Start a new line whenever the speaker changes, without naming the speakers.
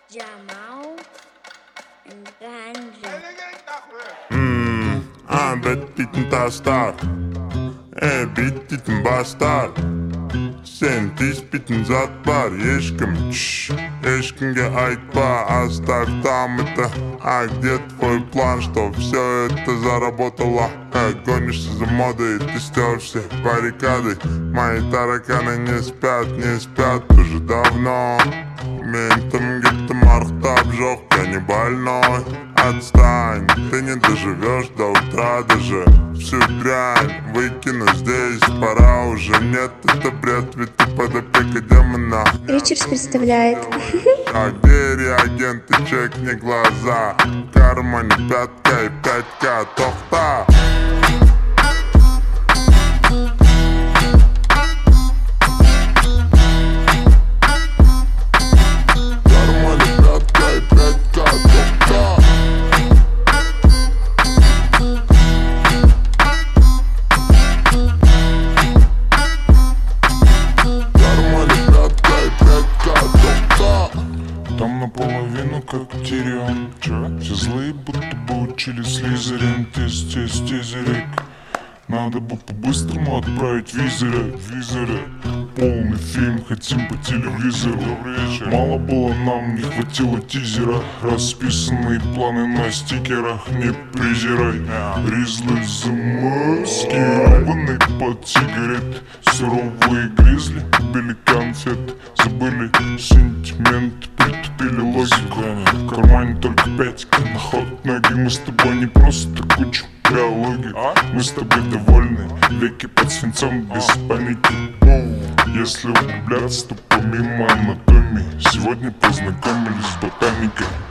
Jamal and Ganja.
Bittiten taşlar, bittiten başlar. Sen bitten zat var, ешкімге айтпа, оставь там это. А где твой план, что все это заработало? Гонишься за модой, ты стер все баррикады. Мои тараканы не спят уже давно. Мен там где-то мартап жёг, я не больной. Отстань, ты не доживешь до утра даже. Всю дрянь выкину здесь, пора уже. Нет, это бред, ведь ты под опекой демона.
Ричардс представляет.
А где реагенты, чекни глаза. В кармане 5К и 5К, тохта.
Там наполовину как Тирион. Все злые будто бы учили Слизерин. Тезерик. Надо бы по-быстрому отправить визоры. Полный фильм хотим по телевизору. Мало было, нам не хватило тизера. Расписанные планы на стикерах, не презирай. Ризлы замаскированный под сигарет. Суровые гризли, били конфет. Забыли сентимент, притупили логику. В кармане только 5К, на ход ноги. Мы с тобой не просто кучу биологии. Мы с тобой довольны, веки под свинцом без паники. Если углубляться, то помимо анатомии сегодня познакомились с ботаникой.